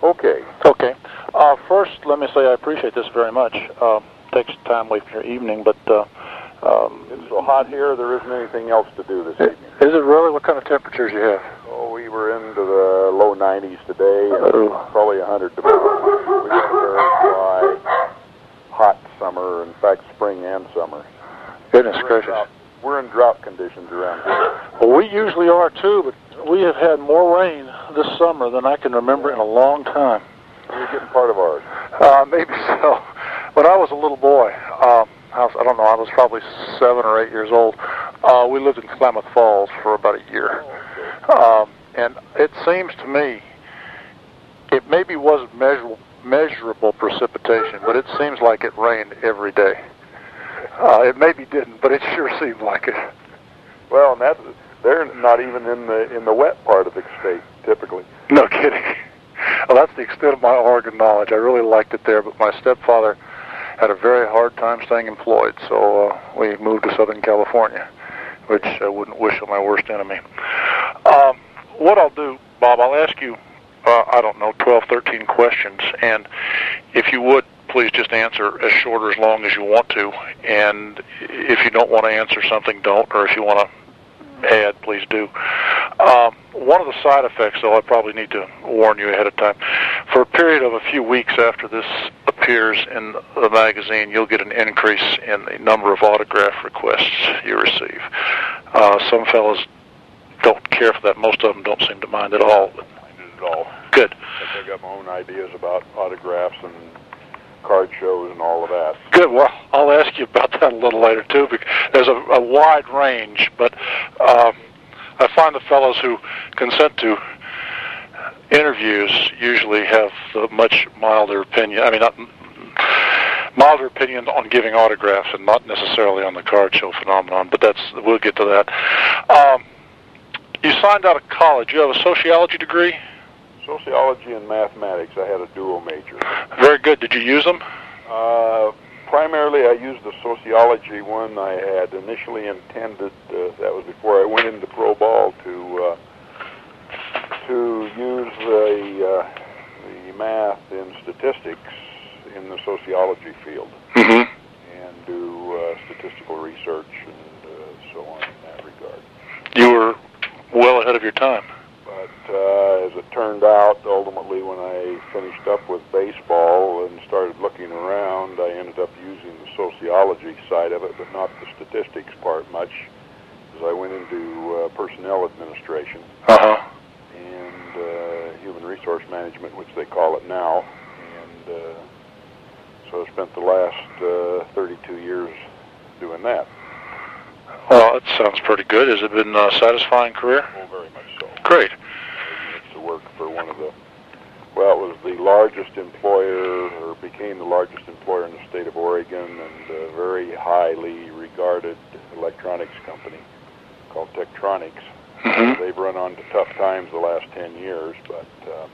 Okay. Okay. First, let me say I appreciate this very much. Takes time away from your evening, but It's so hot here, there isn't anything else to do this evening. Is it really? What kind of temperatures you have? Oh, we were into the low 90s today, and probably 100 tomorrow. We got a very dry, hot summer, in fact, spring and summer. Goodness gracious. We're in drought conditions around here. Well, we usually are too, but we have had more rain this summer than I can remember in a long time. You're getting part of ours. Maybe so. When I was a little boy, I don't know, I was probably 7 or 8 years old. We lived in Klamath Falls for about a year. And it seems to me, it maybe wasn't measurable precipitation, but it seems like it rained every day. It maybe didn't, but it sure seemed like it. Well, and they're not even in the wet part of the state, typically. No kidding. Well, that's the extent of my Oregon knowledge. I really liked it there, but my stepfather had a very hard time staying employed, so we moved to Southern California, which I wouldn't wish on my worst enemy. What I'll do, Bob, I'll ask you, 12, 13 questions, and if you would, please just answer as short or as long as you want to, and if you don't want to answer something, don't, or if you want to add, please do. One of the side effects, though, I probably need to warn you ahead of time. For a period of a few weeks after this appears in the magazine, you'll get an increase in the number of autograph requests you receive. Some fellows don't care for that. Most of them don't seem to mind at all. Mind it at all. Good. I got my own ideas about autographs and card shows and all of that. Good. Well, I'll ask you about that a little later, too, because there's a wide range, but I find the fellows who consent to interviews usually have a much milder opinion. I mean, not milder opinion on giving autographs and not necessarily on the card show phenomenon, but we'll get to that. You signed out of college. You have a sociology degree? Sociology and mathematics. I had a dual major. Very good. Did you use them? Primarily, I used the sociology one. I had initially intended, that was before I went into pro ball, to use the math and statistics in the sociology field, and do statistical research and so on in that regard. You were well ahead of your time. But as it turned out, ultimately when I finished up with baseball and started looking around, I ended up using the sociology side of it, but not the statistics part much, as I went into personnel administration and human resource management, which they call it now. And so I spent the last 32 years doing that. Well, that sounds pretty good. Has it been a satisfying career? Oh, very much so. Great. I used to work for one of the, well, it was the largest employer, or became the largest employer in the state of Oregon, and a very highly regarded electronics company called Tektronix. They've run on to tough times the last 10 years, but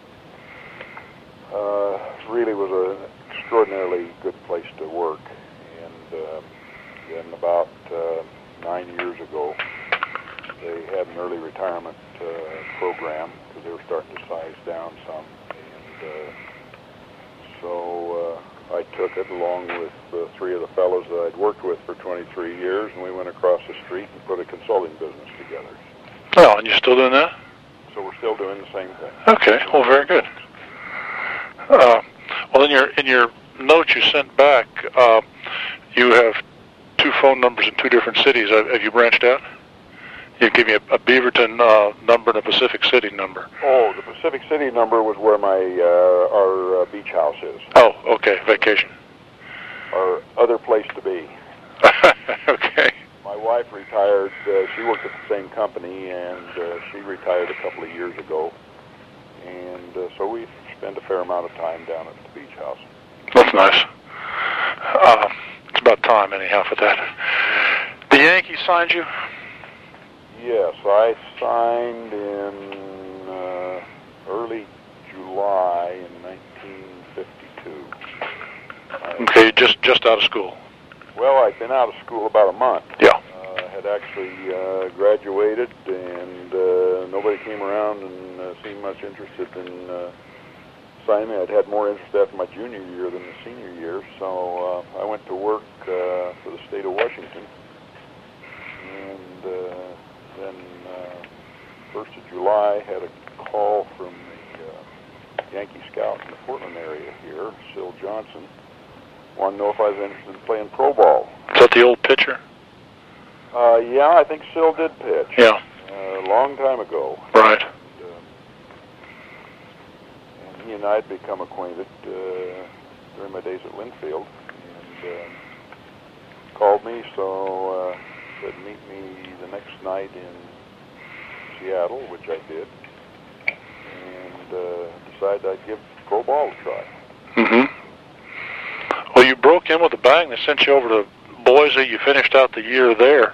really was an extraordinarily good place to work. And then about 9 years ago, they had an early retirement program because they were starting to size down some. And so I took it along with 3 of the fellows that I'd worked with for 23 years, and we went across the street and put a consulting business together. Oh, and you're still doing that? So we're still doing the same thing. Okay, well, very good. Well, in your notes you sent back, you have 2 phone numbers in 2 different cities. Have you branched out? You give me a Beaverton number and a Pacific City number. Oh, the Pacific City number was where my our beach house is. Oh, okay, vacation. Our other place to be. Okay. My wife retired. She worked at the same company, and she retired a couple of years ago. And so we spend a fair amount of time down at the beach house. That's nice. It's about time, anyhow, for that. The Yankees signed you? Yes, I signed in early July in 1952. Okay, just out of school. Well, I'd been out of school about a month. Yeah. Had actually graduated, and nobody came around and seemed much interested in assignment. I'd had more interest after my junior year than the senior year, so I went to work for the state of Washington. And then 1st of July, had a call from the Yankee scout in the Portland area here, Syl Johnson. Wanted to know if I was interested in playing pro ball. Is that the old pitcher? Yeah, I think Syl did pitch. Yeah. A long time ago. Right. And he and I had become acquainted during my days at Linfield, and called me, so said meet me the next night in Seattle, which I did, and decided I'd give pro ball a try. Mm-hmm. Well, you broke in with a bang. They sent you over to Boise. You finished out the year there,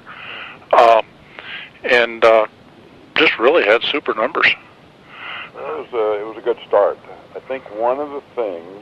and just really had super numbers. Well, it was a good start. I think one of the things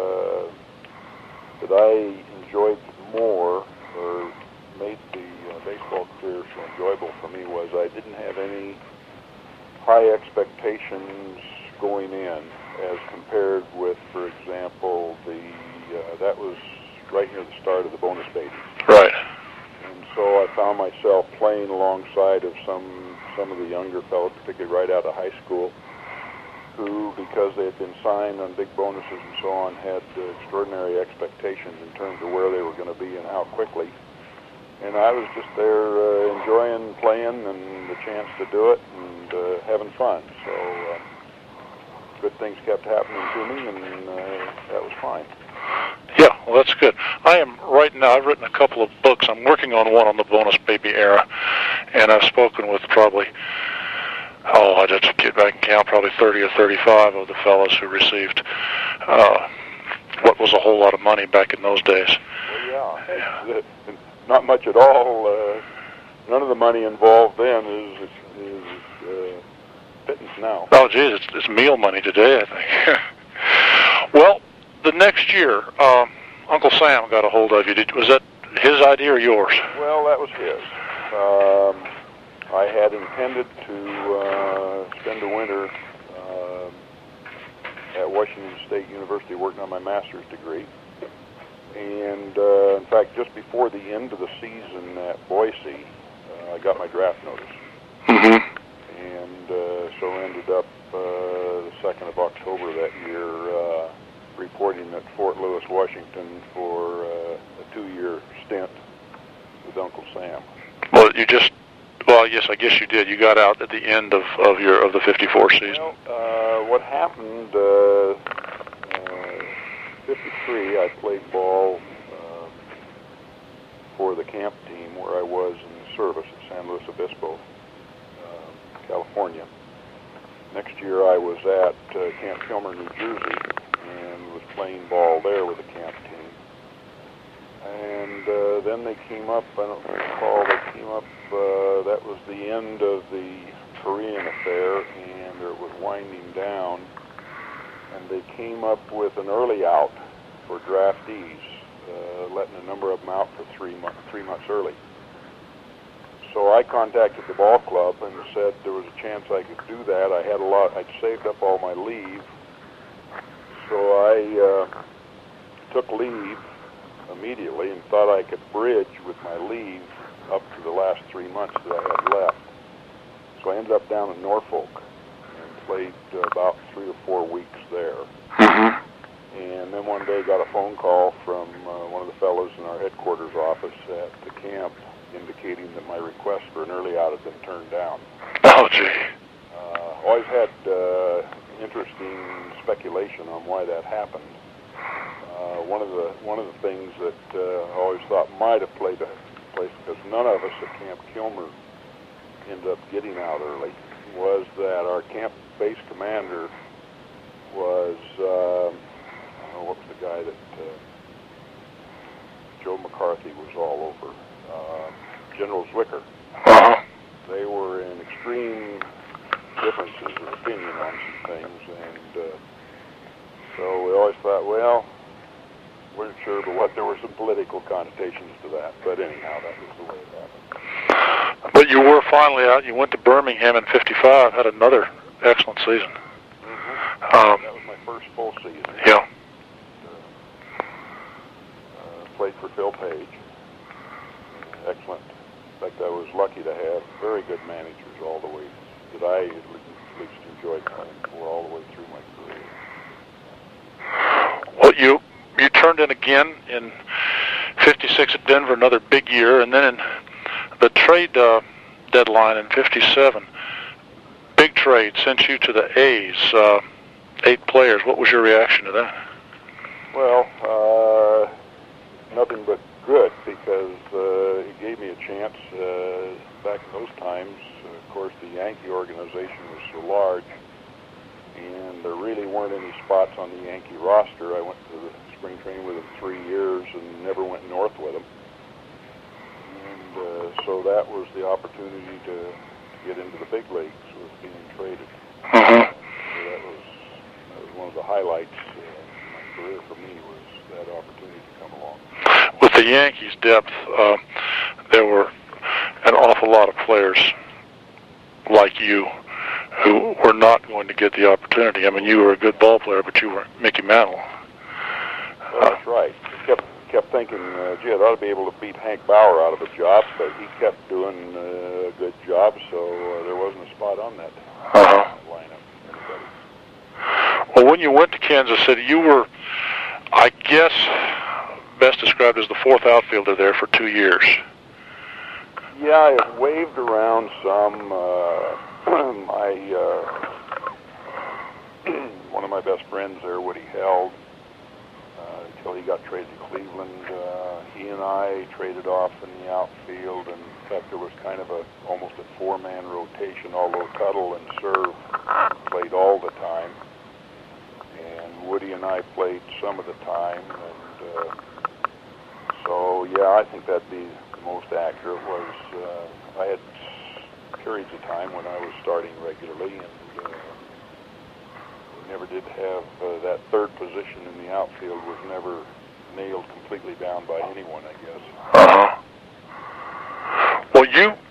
that I enjoyed more, or made the baseball career so enjoyable for me, was I didn't have any high expectations going in as compared with, for example, that was right near the start of the Bonus Babies. Right. And so I found myself playing alongside of some of the younger fellows, particularly right out of high school, who, because they had been signed on big bonuses and so on, had extraordinary expectations in terms of where they were going to be and how quickly. And I was just there enjoying playing and the chance to do it and having fun. So good things kept happening to me, and that was fine. Yeah, well, that's good. I am right now, I've written a couple of books. I'm working on one on the Bonus Baby era, and I've spoken with probably, I'd have to get back and count, probably 30 or 35 of the fellows who received what was a whole lot of money back in those days. Well, yeah. Not much at all. None of the money involved then is pittance now. Oh, geez, it's meal money today, I think. Well, the next year, Uncle Sam got a hold of you. Was that his idea or yours? Well, that was his. I had intended to spend the winter at Washington State University working on my master's degree. And, in fact, just before the end of the season at Boise, I got my draft notice. Mm-hmm. And so ended up the 2nd of October that year reporting at Fort Lewis, Washington for a 2-year stint with Uncle Sam. Well, yes, I guess you did. You got out at the end of the 54 season. Well, what happened, 53, I played ball for the camp team where I was in service at San Luis Obispo, California. Next year I was at Camp Kilmer, New Jersey, and was playing ball there with the camp team. And then they came up, I don't recall, that was the end of the Korean affair, and it was winding down, and they came up with an early out for draftees, letting a number of them out for 3 months early. So I contacted the ball club and said there was a chance I could do that. I'd saved up all my leave, so I took leave immediately and thought I could bridge with my leave up to the last 3 months that I had left. So I ended up down in Norfolk and played about 3 or 4 weeks there. Mm-hmm. And then one day got a phone call from one of the fellows in our headquarters office at the camp indicating that my request for an early out had been turned down. Oh, gee. Always had interesting speculation on why that happened. One of the things that I always thought might have played a place, because none of us at Camp Kilmer ended up getting out early, was that our camp base commander was, what was the guy that Joe McCarthy was all over? General Zwicker. Uh-huh. They were in extreme differences of opinion on some things, and so we always thought, well, weren't sure, but there were some political connotations to that. But anyhow, that was the way it happened. But you were finally out. You went to Birmingham in '55, had another excellent season. Mm-hmm. That was my first full season. Yeah. Played for Phil Page. Excellent. In fact, I was lucky to have very good managers all the way that I at least enjoyed playing for all the way through my career. Well, you turned in again in '56 at Denver, another big year, and then in the trade deadline in '57, big trade sent you to the A's, 8 players. What was your reaction to that? Well, nothing but good, because it gave me a chance. Back in those times, of course, the Yankee organization was so large, and there really weren't any spots on the Yankee roster. I went to the spring training with them 3 years and never went north with them. And so that was the opportunity to get into the big leagues, was being traded. Uh-huh. So that was one of the highlights in my career for me, was that opportunity to come along. With the Yankees' depth, there were an awful lot of players like you who were not going to get the opportunity. I mean, you were a good ball player, but you weren't Mickey Mantle. Well, that's right. I kept thinking, gee, I ought to be able to beat Hank Bauer out of a job, but he kept doing a good job, so there wasn't a spot on that lineup. Anybody. Well, when you went to Kansas City, you were, I guess, best described as the 4th outfielder there for 2 years. Yeah, I waved around some. One of my best friends there, Woody Held, until he got traded to Cleveland, he and I traded off in the outfield, and in fact there was kind of almost a 4-man rotation, although Tuttle and Serve played all the time, and Woody and I played some of the time, and so yeah, I think that'd be the most accurate. Was I had periods of time when I was starting regularly, and we never did have that third position in the outfield was never nailed completely down by anyone, I guess. Well,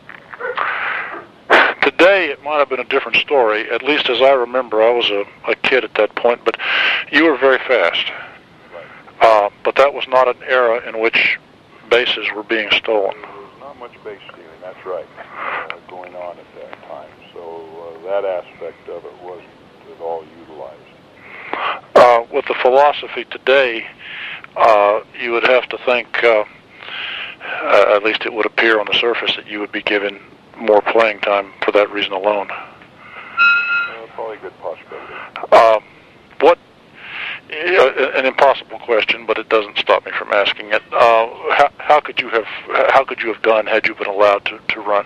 today it might have been a different story, at least as I remember. I was a kid at that point, but you were very fast. Right. But that was not an era in which bases were being stolen. There was not much base stealing, that's right, going on at that time. So that aspect of it wasn't at all utilized. With the philosophy today, you would have to think, at least it would appear on the surface, that you would be given more playing time for that reason alone. Probably a good possibility. An impossible question, but it doesn't stop me from asking it. How could you have done had you been allowed to run?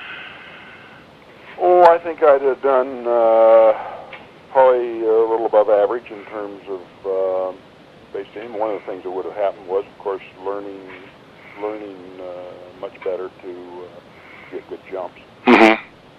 Oh, I think I'd have done probably a little above average in terms of base stealing. One of the things that would have happened was, of course, learning much better to get good jumps. Mm-hmm.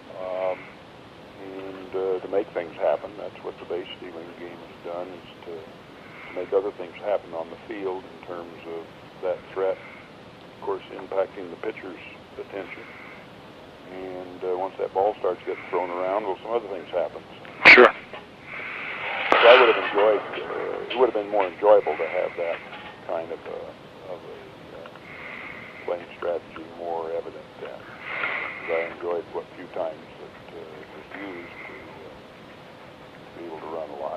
And to make things happen. That's what the base stealing game has done, is to make other things happen on the field in terms of that threat, of course, impacting the pitcher's attention. And once that ball starts getting thrown around, well, some other things happen. Sure. So I would have enjoyed, it would have been more enjoyable to have that kind of a playing strategy more evident then. I enjoyed what few times that it was used to be able to run a lot.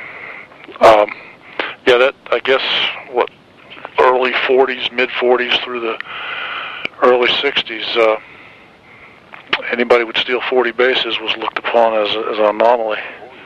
Yeah, that, I guess, early 40s, mid 40s through the early 60s, anybody would steal 40 bases was looked upon as an anomaly.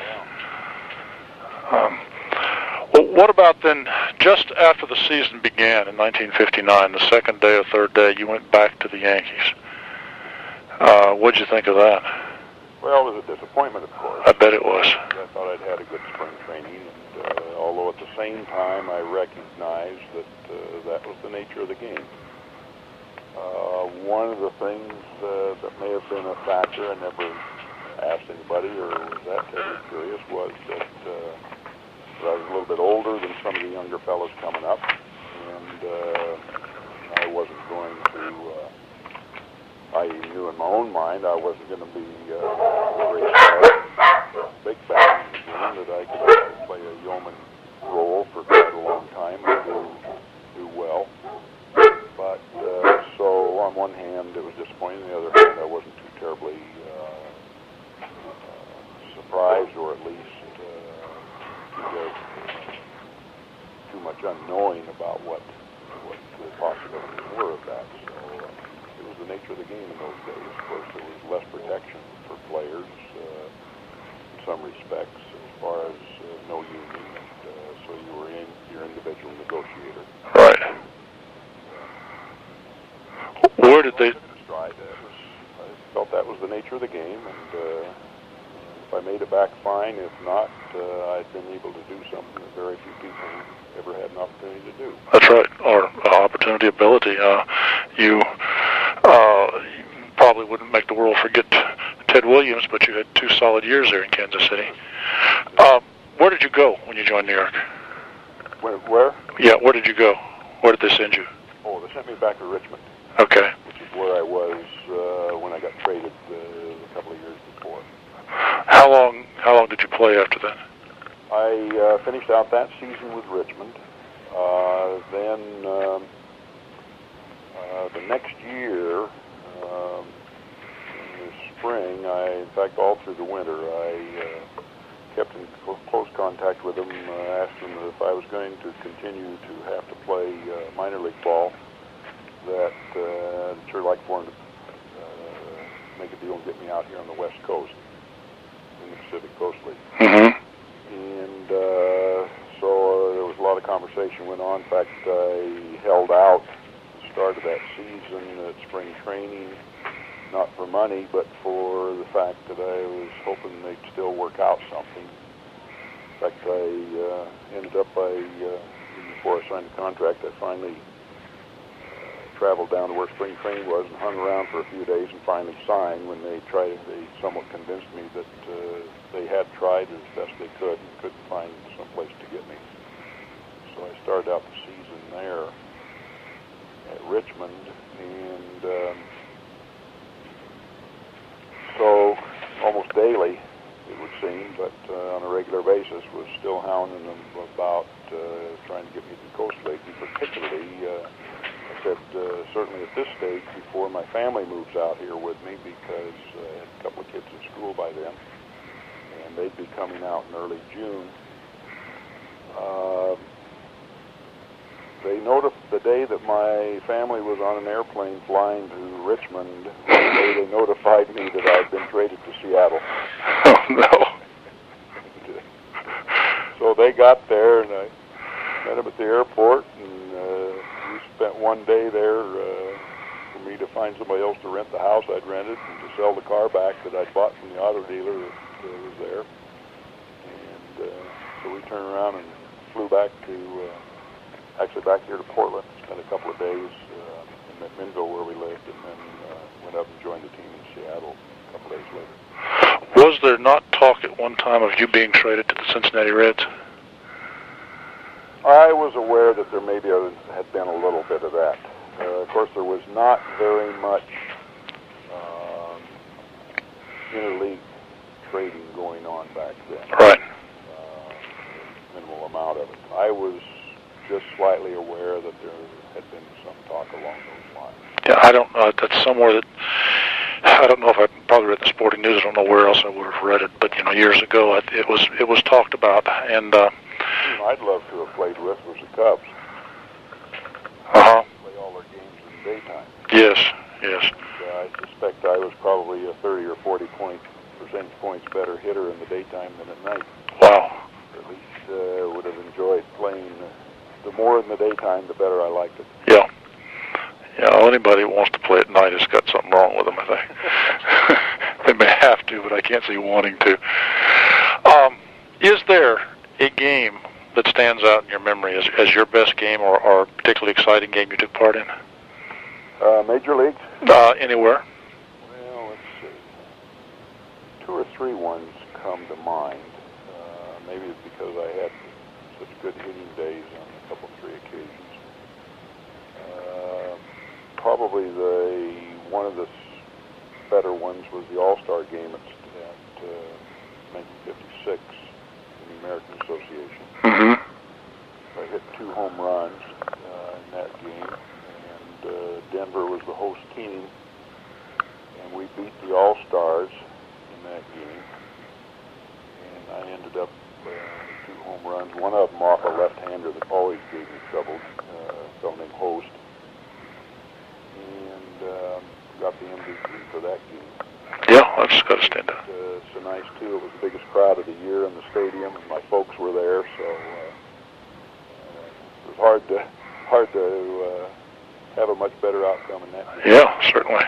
Well, what about then, just after the season began in 1959, the second day or third day, you went back to the Yankees. What'd you think of that? Well, it was a disappointment, of course. I bet it was. I thought I'd had a good spring training, and although at the same time I recognized that that was the nature of the game. One of the things that may have been a factor, I never asked anybody or was that terribly curious, was that I was a little bit older than some of the younger fellows coming up, and I wasn't going to, I knew in my own mind I wasn't going to be a great big bat in the game, that I could play a surprised, or at least too much unknowing about what the possibilities were of that. So it was the nature of the game in those days. Of course, there was less protection for players in some respects, as far as no union, and so you were your individual negotiator. Right. Where did they? I felt that was the nature of the game, and if I made it back, fine. If not, I'd been able to do something that very few people ever had an opportunity to do. That's right, or opportunity, ability. You probably wouldn't make the world forget Ted Williams, but you had 2 solid years there in Kansas City. Where did you go when you joined New York? Where? Yeah, where did you go? Where did they send you? Oh, they sent me back to Richmond. Okay. Which is where I was when I got traded a couple of years before. How long did you play after that? I finished out that season with Richmond. Then the next year, in the spring, in fact, all through the winter, I kept in close contact with them, asked them if I was going to continue to have to play minor league ball, that I'd sure like for them to make a deal and get me out here on the West Coast, in the Pacific Coast League. Mm-hmm. And so there was a lot of conversation went on. In fact, I held out the start of that season at spring training, not for money, but for the fact that I was hoping they'd still work out something. In fact, I ended up before I signed the contract, I finally traveled down to where spring training was and hung around for a few days and finally signed when they somewhat convinced me that they had tried as best they could and couldn't find some place to get me. So I started out the season there at Richmond, and so almost daily, it would seem, but on a regular basis, was still hounding them about trying to get me to the Coast League. And particularly, I said, certainly at this stage, before my family moves out here with me, because I had a couple of kids in school by then, and they'd be coming out in early June. The day that my family was on an airplane flying to Richmond, the day they notified me that I'd been traded to Seattle. Oh, no. So they got there, and I met them at the airport, and we spent one day there for me to find somebody else to rent the house I'd rented and to sell the car back that I'd bought from the auto dealer that was there. And so we turned around and flew back back here to Portland, spent a couple of days in Minville where we lived, and then went up and joined the team in Seattle a couple days later. Was there not talk at one time of you being traded to the Cincinnati Reds? I was aware that there maybe had been a little bit of that. Of course, there was not very much interleague trading going on back then. Right. Minimal amount of it. I was just slightly aware that there had been some talk along those lines. Yeah, I don't know. That's somewhere that I don't know if I probably read the Sporting News. I don't know where else I would have read it, but years ago it was talked about, and I'd love to have played with was the Cubs. Play all their games in the daytime. Yes. And, I suspect I was probably a 30 or 40 percentage points better hitter in the daytime than at night. Wow. Or at least would have enjoyed playing. The more in the daytime, the better I liked it. Yeah. Well, anybody who wants to play at night has got something wrong with them, I think. They may have to, but I can't see wanting to. Is there a game that stands out in your memory as your best game or a particularly exciting game you took part in? Major League? Anywhere. Well, let's see. 2 or 3 ones come to mind. Maybe it's because I had such good hitting days on a couple, 3 occasions. Probably one of the better ones was the All-Star game at 1956 in the American Association. Mm-hmm. I hit 2 home runs in that game, and Denver was the host team, and we beat the All-Stars in that game. ended up 2 home runs. One of them off a left-hander that always gave me trouble, a fellow named Host. And got the MVP for that game. Yeah, that's got to stand out. So nice, too. It was the biggest crowd of the year in the stadium, and my folks were there, so it was hard to have a much better outcome in that game. Yeah, certainly.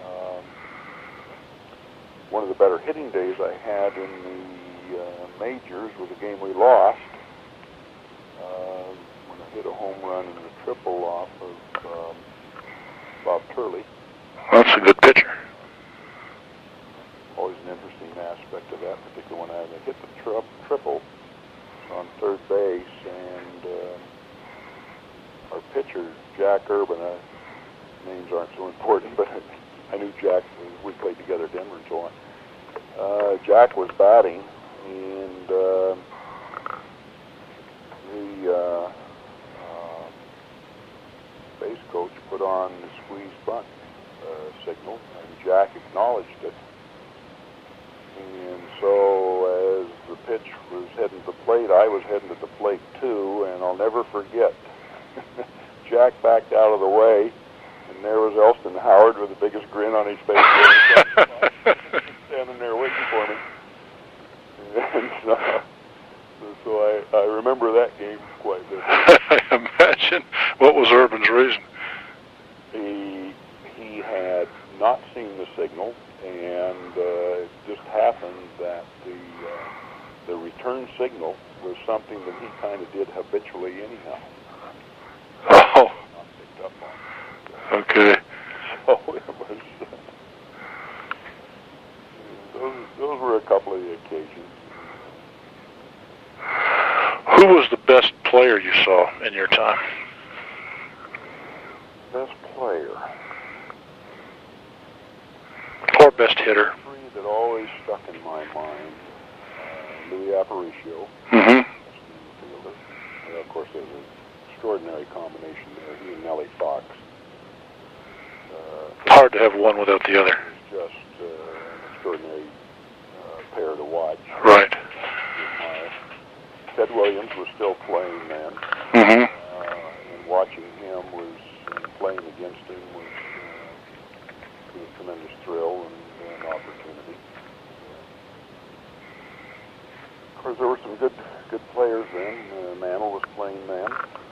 One of the better hitting days I had in the majors was a game we lost when I hit a home run and a triple off of Bob Turley. That's a good pitcher. Always an interesting aspect of that particular one. I hit the triple on third base, and our pitcher, Jack Urban, names aren't so important, but I knew Jack. We played together at Denver and so on. Jack was batting, and the base coach put on the squeeze bunt signal, and Jack acknowledged it. And so as the pitch was heading to the plate, I was heading to the plate too, and I'll never forget. Jack backed out of the way, and there was Elston Howard with the biggest grin on his face, standing there waiting for me. And so I remember that game quite a bit. I imagine. What was Urban's reason? He had not seen the signal, and it just happened that the return signal was something that he kind of did habitually anyhow. Oh. Not picked up on. Okay. So it was. Those were a couple of the occasions. Who was the best player you saw in your time? Best player. Or best hitter? Three that always stuck in my mind. Louis Aparicio. Mm-hmm. Of course, there's an extraordinary combination there. He and Nellie Fox. Hard to have one without the other. Just an extraordinary pair to watch. Right. Ted Williams was still playing then. Mm-hmm. And watching him playing against him was a tremendous thrill and an opportunity. Of course, there were some good players then. Mantle was playing then.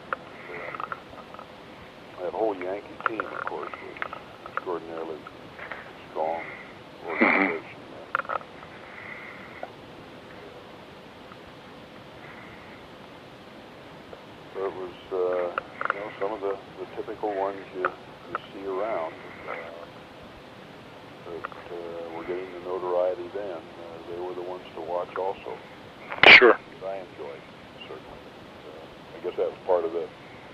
That whole Yankee team, of course, was extraordinarily strong organization. So it was, some of the typical ones you see around. But were getting the notoriety then. They were the ones to watch also. Sure. I enjoyed, certainly. I guess that was part of the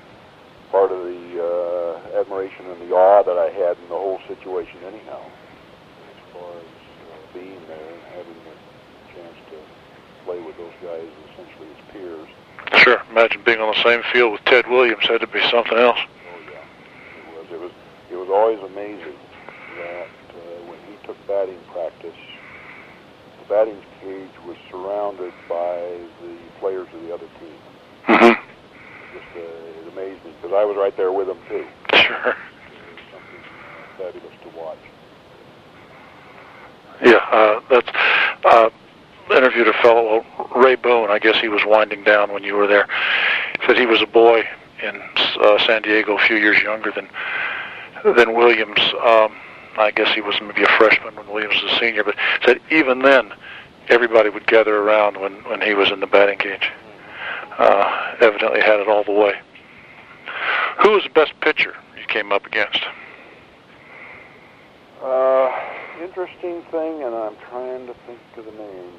admiration and the awe that I had in the whole situation anyhow, as far as being there and having the chance to play with those guys essentially as peers. Sure. Imagine being on the same field with Ted Williams. Had to be something else. Oh yeah, it was always amazing that when he took batting practice, the batting cage was surrounded by the players of the other team. Mm-hmm. It amazed me because I was right there with him too. Sure. It was something fabulous to watch. Yeah, that's interviewed a fellow, Ray Boone. I guess he was winding down when you were there. Said he was a boy in San Diego, a few years younger than Williams. I guess he was maybe a freshman when Williams was a senior. But said even then, everybody would gather around when he was in the batting cage. Evidently had it all the way. Who was the best pitcher you came up against? Interesting thing, and I'm trying to think of the name.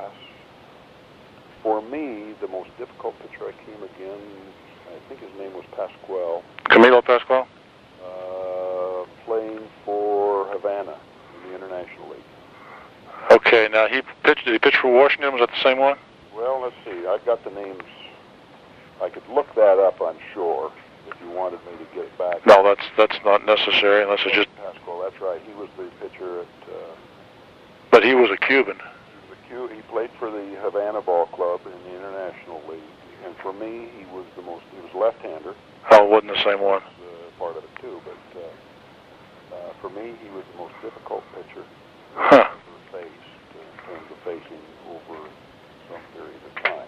For me, the most difficult pitcher I came against, I think his name was Pascual. Camilo Pascual? Playing for Havana in the International League. Okay, now did he pitch for Washington? Was that the same one? Well, let's see. I've got the names. I could look that up, I'm sure, if you wanted me to get it back. No, that's not necessary unless it's just... Pascual, that's right. He was the pitcher at... But he was a Cuban. He played for the Havana Ball Club in the International League, and for me, he was left-hander. Oh, it wasn't the same one. Part of it too, but for me, he was the most difficult pitcher Huh. I've ever faced in terms of facing over some period of time.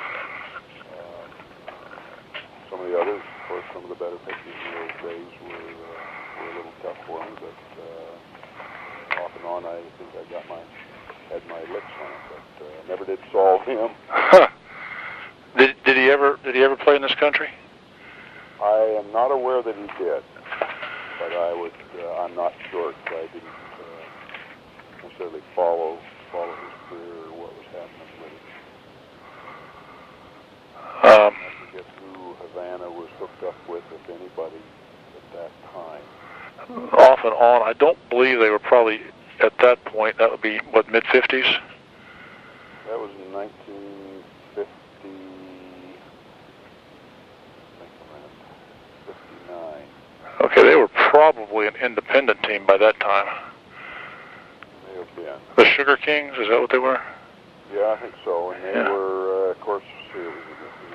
Some of the others, of course, some of the better pitchers in those days were a little tough for me, but off and on, I think I had my licks on it, but never did solve him. Huh. Did he ever play in this country? I am not aware that he did, but I'm not sure, because I didn't necessarily follow his career or what was happening with it. I forget who Havana was hooked up with, if anybody, at that time. Off and on. I don't believe they were probably, at that point, that would be, what, mid-50s? That was in 1959. Okay, they were probably an independent team by that time. May have been. The Sugar Kings, is that what they were? Yeah, I think so. And they were, of course, it was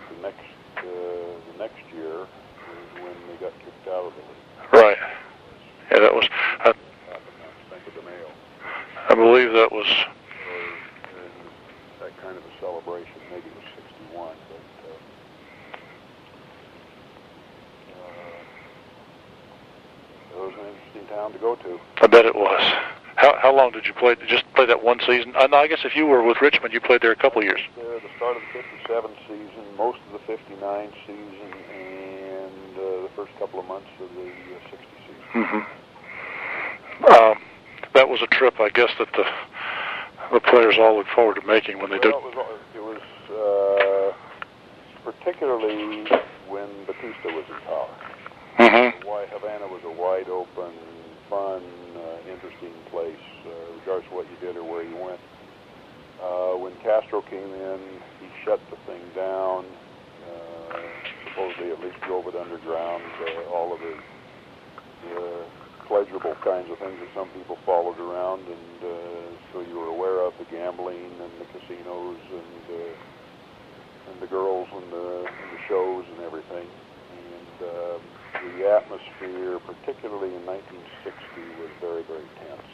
the next year was when they got kicked out of the league. Right. Yeah, that was. I believe that was. That kind of a celebration. Maybe it was 61, but. It was an interesting town to go to. I bet it was. How long did you play? Just play that one season? I guess if you were with Richmond, you played there a couple of years. There, the start of the '57 season, most of the '59 season, and the first couple of months of the '60 season. Mm-hmm. That was a trip, I guess, that the players all look forward to making when they did. It was particularly when Batista was in power. Mm-hmm. Havana was a wide open, fun, interesting place, regardless of what you did or where you went. When Castro came in, he shut the thing down, supposedly at least drove it underground, all of the pleasurable kinds of things that some people followed around, and so you were aware of the gambling and the casinos and the girls and the shows and everything. And the atmosphere, particularly in 1960, was very, very tense.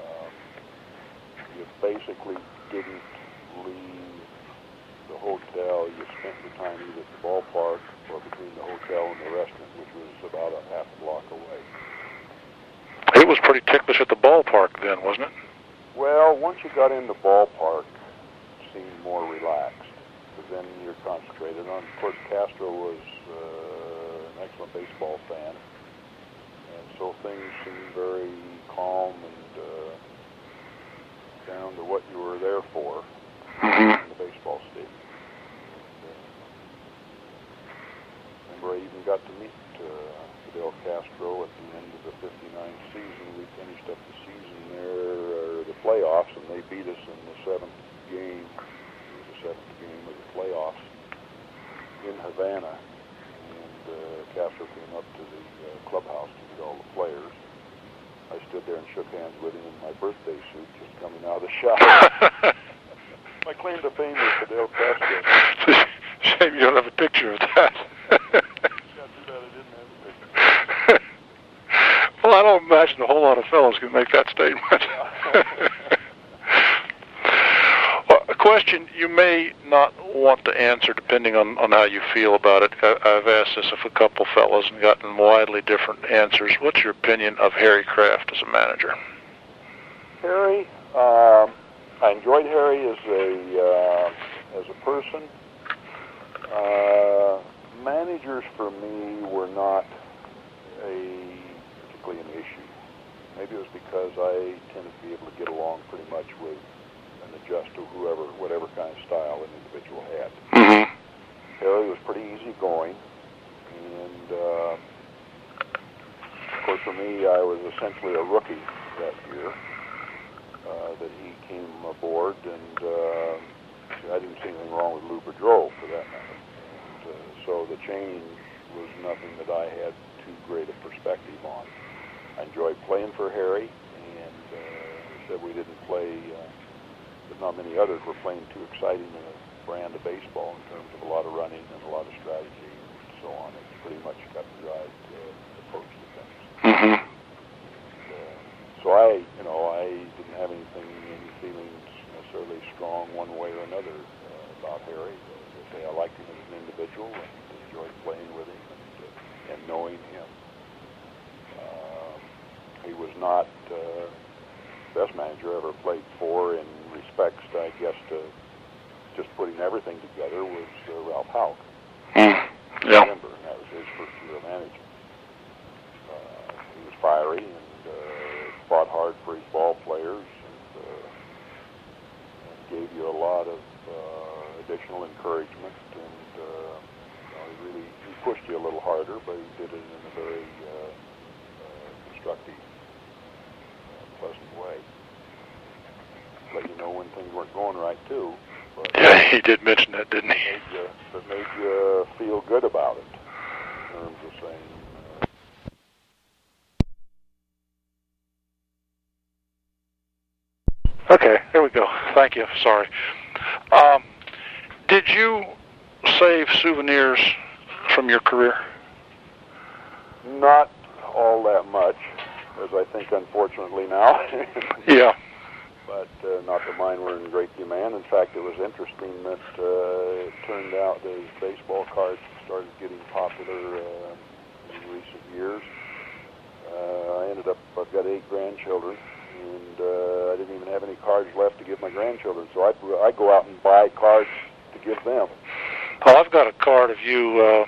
You basically didn't leave the hotel. You spent your time either at the ballpark or between the hotel and the restaurant, which was about a half a block away. It was pretty ticklish at the ballpark then, wasn't it? Well, once you got in the ballpark, it seemed more relaxed, because then you're concentrated on. Of course, Castro was an excellent baseball fan, and so things seemed very calm and down to what you were there for in the baseball stadium. Remember, I even got to meet Fidel Castro at the end of the '59 season. We finished up the season there, the playoffs, and they beat us in the seventh game. It was the seventh game of the playoffs in Havana. Castro came up to the clubhouse to meet all the players. I stood there and shook hands with him in my birthday suit, just coming out of the shower. My claim to fame was Fidel Castro. Shame you don't have a picture of that. Yeah, too bad I didn't have a picture. Well, I don't imagine a whole lot of fellows can make that statement. Well, a question you may not want to answer, depending on how you feel about it. I've asked this of a couple fellows and gotten widely different answers. What's your opinion of Harry Kraft as a manager? Harry, I enjoyed Harry as a person. Managers for me were not particularly an issue. Maybe it was because I tended to be able to get along pretty much with and adjust to whatever kind of style an individual had. Mm-hmm. Harry was pretty easygoing, and of course for me, I was essentially a rookie that year that he came aboard, and I didn't see anything wrong with Lou Boudreau for that matter. And so the change was nothing that I had too great a perspective on. I enjoyed playing for Harry, and said we didn't play but not many others were playing too exciting a brand of baseball in terms of a lot of running and a lot of strategy and so on. It's pretty much cut and dried approach to things. Mm-hmm. So I didn't have any feelings necessarily strong one way or another about Harry. As I say, I liked him as an individual and enjoyed playing with him and knowing him. He was not the best manager I ever played for in respects, I guess, to just putting everything together was Ralph Houck. Yeah. Remember, and that was his first year of management. He was fiery and fought hard for his ball players and gave you a lot of additional encouragement, and he pushed you a little harder, but he did it in a very constructive, pleasant way. Let you know when things weren't going right too. But yeah, he did mention that, didn't he? That made you feel good about it in terms of saying. Okay, here we go. Thank you. Sorry. Did you save souvenirs from your career? Not all that much, as I think, unfortunately, now. Yeah. But not that mine were in great demand. In fact, it was interesting that it turned out as baseball cards started getting popular in recent years. I've got 8 grandchildren, and I didn't even have any cards left to give my grandchildren. So I'd go out and buy cards to give them. Well, I've got a card of you,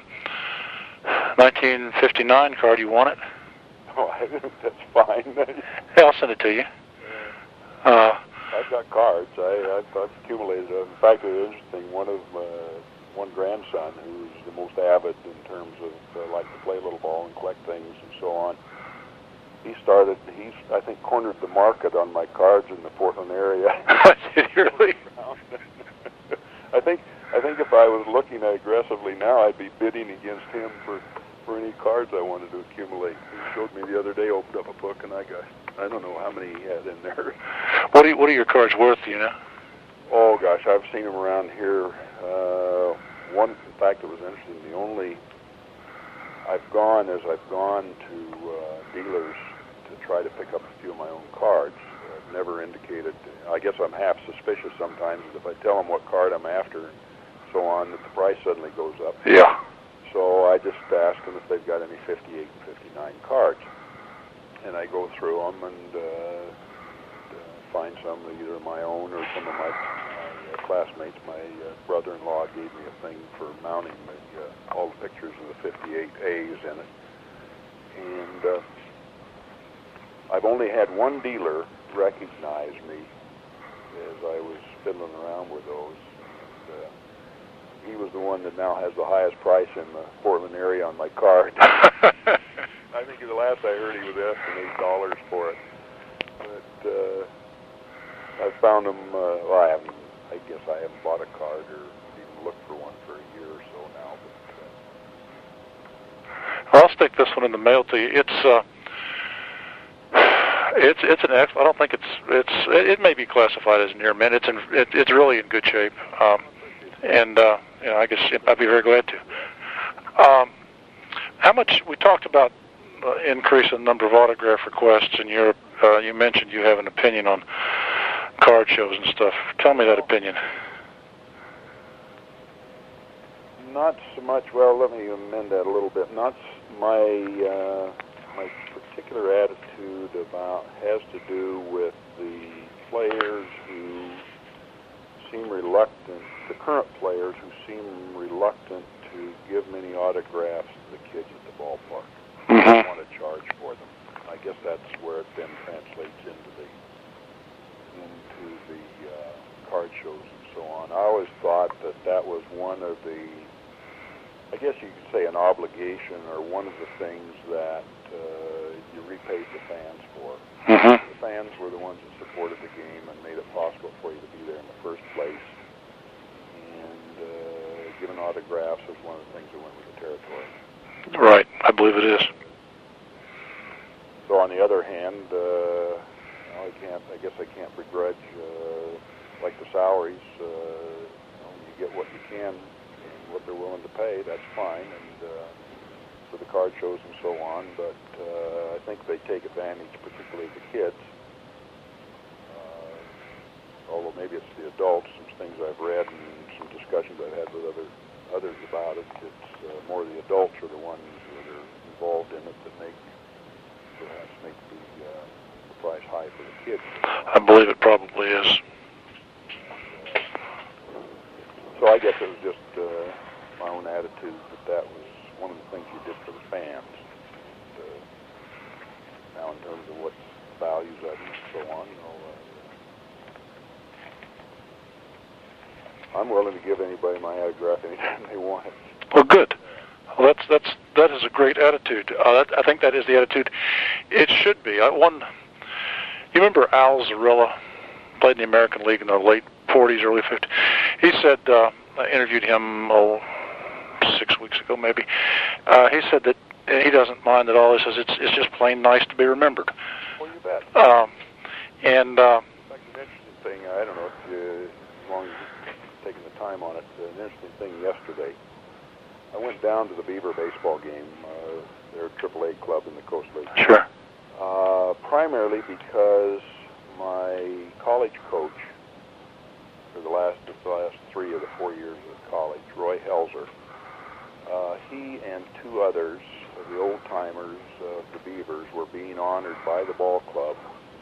1959 card. You want it? Oh, that's fine. Yeah, I'll send it to you. I've got cards. I've accumulated them. In fact, it was interesting. One grandson, who's the most avid in terms of like to play a little ball and collect things and so on. He's I think cornered the market on my cards in the Portland area. Did he really? I think if I was looking aggressively now, I'd be bidding against him for any cards I wanted to accumulate. He showed me the other day, opened up a book, and I don't know how many he had in there. What are your cards worth, do you know? Oh gosh, I've seen them around here. In fact, it was interesting. The only I've gone to dealers to try to pick up a few of my own cards. I've never indicated. I guess I'm half suspicious sometimes if I tell them what card I'm after, and so on, that the price suddenly goes up. Yeah. So I just ask them if they've got any 58 and 59 cards, and I go through them and find some either my own or some of my classmates. My brother-in-law gave me a thing for mounting all the pictures of the 58 A's in it, and I've only had one dealer recognize me as I was fiddling around with those. He was the one that now has the highest price in the Portland area on my card. I think the last I heard he was asking $8 for it. But I found him. I guess I haven't bought a card or even looked for one for a year or so now. But, Well, I'll stick this one in the mail to you. It's an X. I don't think it may be classified as near mint. It's really in good shape. I guess I'd be very glad to. How much we talked about increase in the number of autograph requests in Europe. You mentioned you have an opinion on card shows and stuff. Tell me that opinion. Not so much. Well, let me amend that a little bit. Not my particular attitude has to do with the players who seem reluctant. The current players who seem reluctant to give many autographs to the kids at the ballpark. Mm-hmm. They want to charge for them. I guess that's where it then translates into the card shows and so on. I always thought that was one of the, I guess you could say, an obligation or one of the things that you repaid the fans for. Mm-hmm. The fans were the ones that supported the game and made it possible for you to be there in the first place. And giving autographs is one of the things that went with the territory. Right, I believe it is. So on the other hand, I guess I can't begrudge like the salaries, you get what you can and what they're willing to pay. That's fine, and for the card shows and so on. But I think they take advantage, particularly the kids. Although maybe it's the adults. Some things I've read and some discussions I've had with others about it. It's more the adults are the ones that are involved in it that perhaps make the price high for the kids. I believe it probably is. So I guess it was just my own attitude that was one of the things you did for the fans. Now in terms of what values of them and so on, I'm willing to give anybody my autograph anytime they want it. Well, good. Well, that is a great attitude. I think that is the attitude it should be. You remember Al Zarilla, played in the American League in the late 40s, early 50s. He said, I interviewed him 6 weeks ago maybe. He said that he doesn't mind at all. He says it's just plain nice to be remembered. Well, you bet. And in fact, an interesting thing, I don't know if you, as long as you've taken the time on it, an interesting thing yesterday, I went down to the Beaver baseball game. They're a AAA club in the Coast League. Sure. Primarily because my college coach for the last 3 of the 4 years of college, Roy Helzer, he and 2 others of the old-timers of the Beavers were being honored by the ball club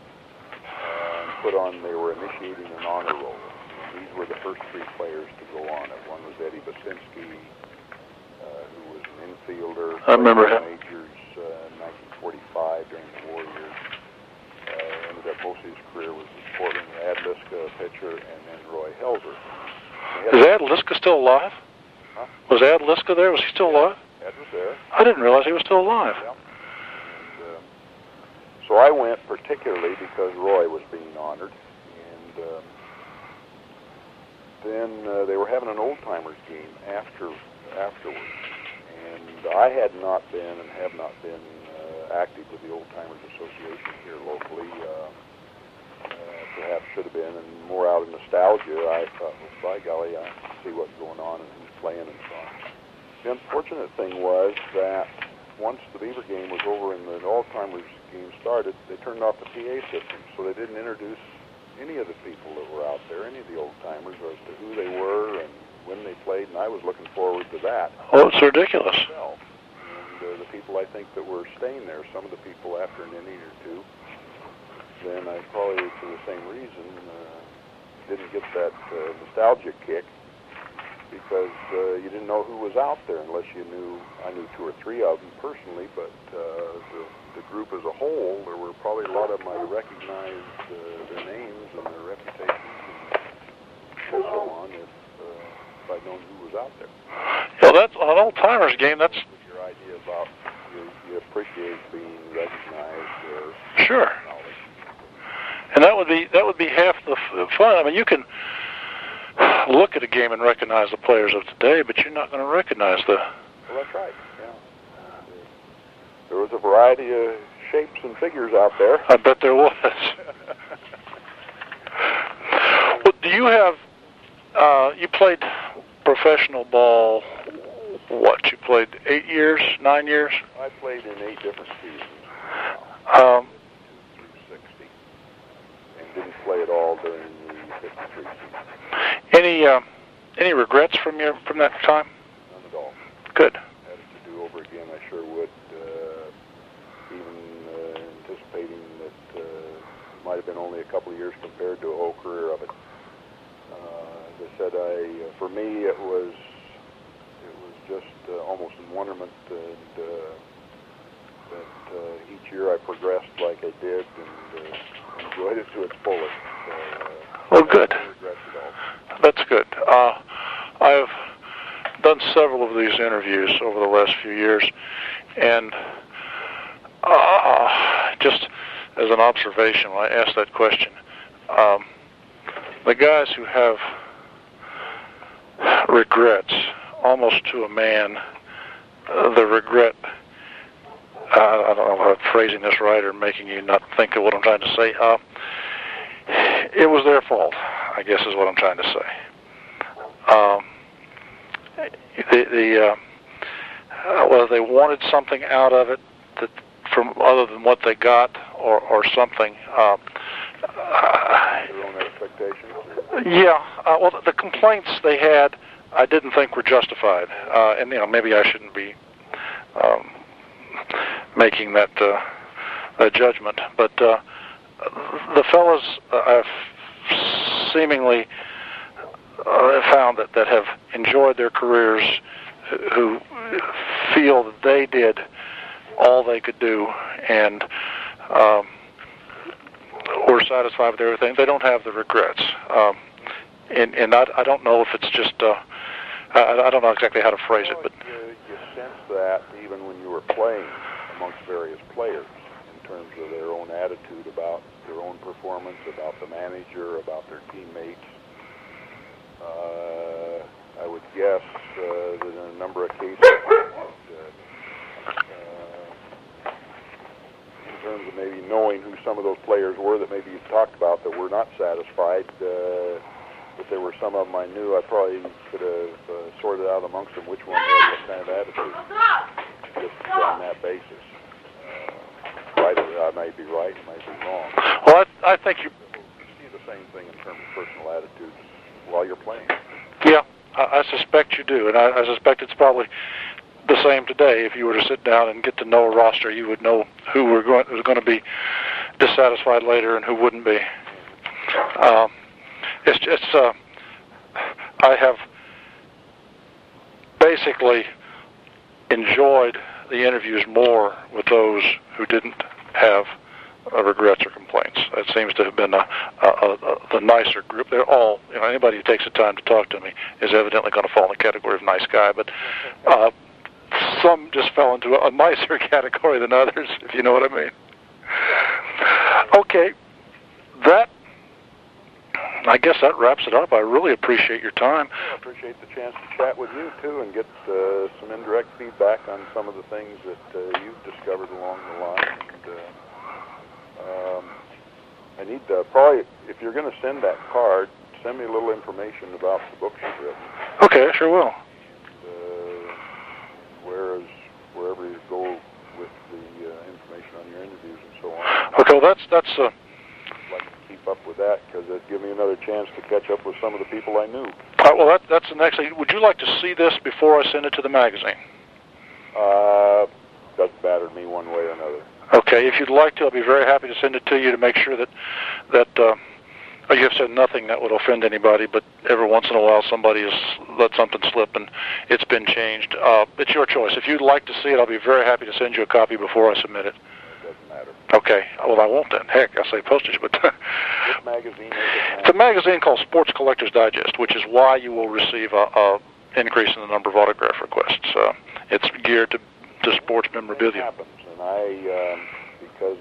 and they were initiating an honor roll. These were the first 3 players to go on it. One was Eddie Basinski, who was an infielder. I remember him. Majors in 1945 during the war years. Ended up most of his career was in Portland. Ad Liska, a pitcher, and then Roy Helzer. Is Ad Liska still alive? Huh? Was Ad Liska there? Was he still alive? Ed was there. I didn't realize he was still alive. Yeah. And, so I went particularly because Roy was being honored, and then they were having an old-timers game afterwards, and I had not been and have not been active with the Old Timers Association here locally. Perhaps should have been, and more out of nostalgia, I thought, well, by golly, I see what's going on and who's playing and so on. The unfortunate thing was that once the Beaver game was over and the Old Timers game started, they turned off the PA system, so they didn't introduce any of the people that were out there, any of the Old Timers, as to who they were and when they played, and I was looking forward to that. Oh, it's ridiculous. Myself. And the people I think that were staying there, some of the people after an inning or two, then I probably, for the same reason, didn't get that nostalgia kick because you didn't know who was out there unless you knew. I knew 2 or 3 of them personally, but the group as a whole, there were probably a lot of them I recognized their names and their reputations and so on if I'd known who was out there. Well, that's an Old Timers game. That's your idea about you appreciate being recognized. Sure. And that would be half the fun. I mean, you can look at a game and recognize the players of today, but you're not going to recognize the. Well, that's right. Yeah. There was a variety of shapes and figures out there. I bet there was. Well, do you have? You played professional ball. What? You played 8 years, 9 years? I played in 8 different seasons. Through 60, and didn't play at all during the 53 season. Any regrets from that time? None at all. Good. Had it to do over again, I sure would. Even anticipating that it might have been only a couple of years compared to a whole career of it. As I said, for me it was just almost in wonderment, and that each year I progressed like I did and enjoyed it to its fullest. Well, good. No regrets at all. That's good. I've done several of these interviews over the last few years, and just as an observation, when I asked that question, the guys who have regrets, almost to a man, the regret, I don't know if I'm phrasing this right or making you not think of what I'm trying to say, it was their fault. I guess is what I'm trying to say. Whether they wanted something out of it that from other than what they got, or something. Their own expectations. Yeah. Well, the complaints they had, I didn't think were justified, and maybe I shouldn't be making that judgment. But the fellows I've seemingly found that have enjoyed their careers, who feel that they did all they could do and were satisfied with everything, they don't have the regrets. And I don't know if it's just, I don't know exactly how to phrase it, but you sense that even when you were playing amongst various players, in terms of their own attitude about their own performance, about the manager, about their teammates. I would guess that in a number of cases, in terms of maybe knowing who some of those players were that maybe you talked about that were not satisfied, if there were some of them I knew, I probably could have sorted out amongst them which one had what kind of attitude, just on that basis. I might be right, I might be wrong. Well, I think you see the same thing in terms of personal attitudes while you're playing. Yeah, I suspect you do, and I suspect it's probably the same today. If you were to sit down and get to know a roster, you would know who was going to be dissatisfied later and who wouldn't be. I have basically enjoyed the interviews more with those who didn't have regrets or complaints. It seems to have been the nicer group. They're all, anybody who takes the time to talk to me is evidently going to fall in the category of nice guy, but some just fell into a nicer category than others, if you know what I mean. Okay, I guess that wraps it up. I really appreciate your time. I appreciate the chance to chat with you, too, and get some indirect feedback on some of the things that you've discovered along the line. And I need to probably, if you're going to send that card, send me a little information about the books you've written. Okay, I sure will. And wherever you go with the information on your interviews and so on. Okay, well, that's I'd like to keep up with that because it'd give me another chance to catch up with some of the people I knew. Well, that's the next thing. Would you like to see this before I send it to the magazine? Doesn't matter to me one way or another. Okay, if you'd like to, I'll be very happy to send it to you to make sure that you have said nothing that would offend anybody, but every once in a while somebody has let something slip and it's been changed. It's your choice. If you'd like to see it, I'll be very happy to send you a copy before I submit it. It doesn't matter. Okay, well, I won't then. Heck, I'll say postage, but... What magazine is it? It's a magazine called Sports Collectors Digest, which is why you will receive a increase in the number of autograph requests. It's geared to sports memorabilia. It happens, and because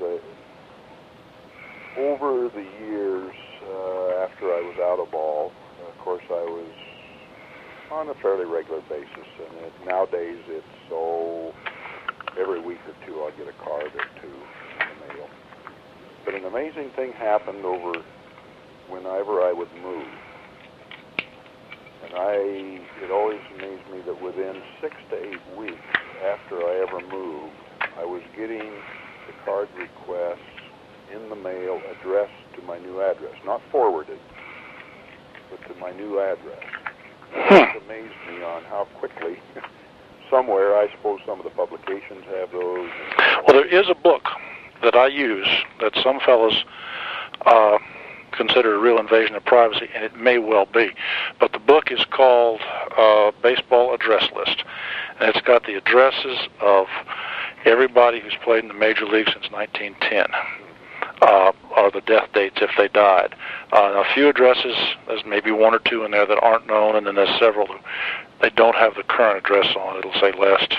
over the years, after I was out of ball, of course I was on a fairly regular basis, and nowadays it's every week or two I'll get a card or two in the mail. But an amazing thing happened over whenever I would move. And it always amazed me that within 6 to 8 weeks after I ever moved, I was getting the card requests in the mail addressed to my new address. Not forwarded, but to my new address. It amazed me on how quickly, somewhere, I suppose some of the publications have those. Well, there is a book that I use that some fellows consider a real invasion of privacy, and it may well be. But the book is called Baseball Address List, and it's got the addresses of everybody who's played in the major league since 1910, or the death dates if they died. A few addresses, there's maybe one or two in there that aren't known, and then there's several that they don't have the current address on. It'll say last.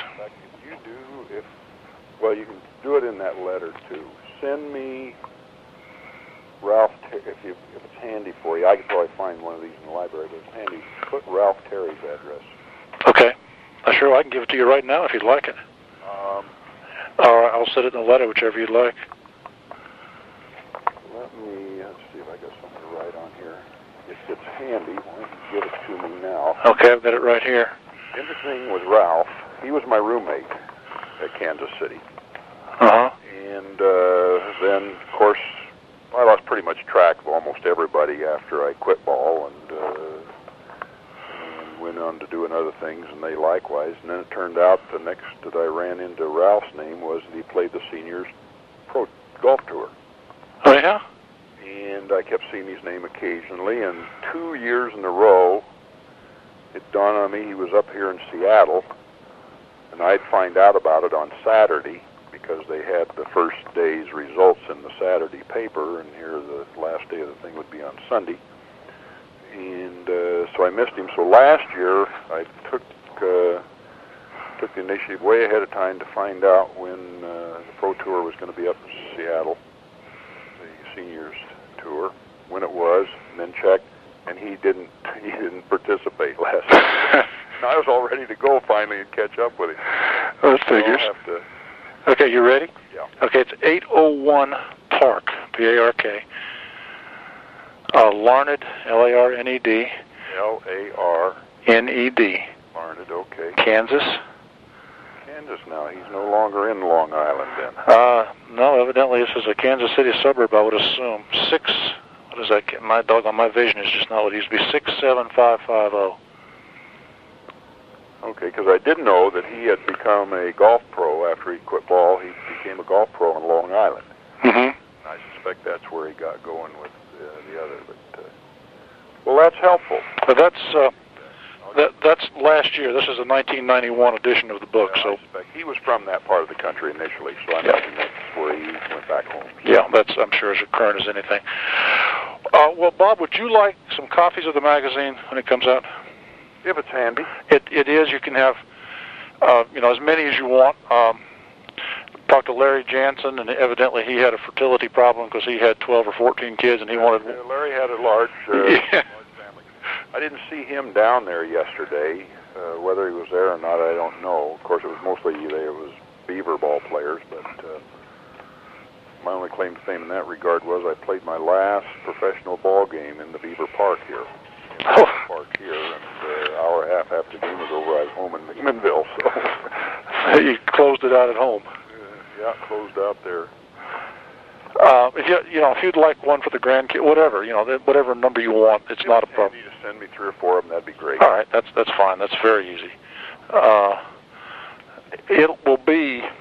You can do it in that letter too. Send me Ralph, if it's handy for you. I could probably find one of these in the library, but it's handy. Put Ralph Terry's address. Okay. Sure, I can give it to you right now if you'd like it. Or I'll set it in a letter, whichever you'd like. Let's see if I got something to write on here. if it's handy, why don't you give it to me now? Okay, I've got it right here. Interesting with Ralph, he was my roommate at Kansas City. Uh-huh. And then, of course, I lost pretty much track of almost everybody after I quit ball and went on to doing other things, and they likewise. And then it turned out the next that I ran into Ralph's name was that he played the Seniors Pro Golf Tour. Oh, yeah? And I kept seeing his name occasionally, and 2 years in a row, it dawned on me he was up here in Seattle, and I'd find out about it on Saturday because they had the first day's results in the Saturday paper, and here the last day of the thing would be on Sunday. And so I missed him. So last year, I took the initiative way ahead of time to find out when the Pro Tour was going to be up in Seattle, the Seniors Tour, when it was, and then checked, and he didn't participate last night. And I was all ready to go finally and catch up with him. Those figures. So I'll have to. Okay, you ready? Yeah. Okay, it's 801 Park, P-A-R-K. Larned, L-A-R-N-E-D. L-A-R-N-E-D. Larned, okay. Kansas. Kansas now. He's no longer in Long Island then. No, evidently this is a Kansas City suburb, I would assume. What is that? My dog on my vision is just not what it used to be. 67550. Okay, because I did know that he had become a golf pro after he quit ball. He became a golf pro on Long Island. Mm-hmm. I suspect that's where he got going with the other. But well, that's helpful. But that's last year. This is a 1991 edition of the book. Yeah, so I suspect he was from that part of the country initially, so I imagine that's where he went back home. So. Yeah, that's I'm sure as current as anything. Well, Bob, would you like some copies of the magazine when it comes out? If it's handy. It is. You can have as many as you want. Talked to Larry Jansen, and evidently he had a fertility problem because he had 12 or 14 kids, and he wanted. Larry had a large family. I didn't see him down there yesterday. Whether he was there or not, I don't know. Of course, it was mostly it was Beaver ball players, but my only claim to fame in that regard was I played my last professional ball game in the Beaver Park here. And an hour and a half after the game was over, I was home in McMinnville. So you closed it out at home. Yeah, closed out there. If you'd like one for the grandkid, whatever number you want, it's not a problem. If you need to send me 3 or 4 of them, that'd be great. All right, that's fine. That's very easy. It will be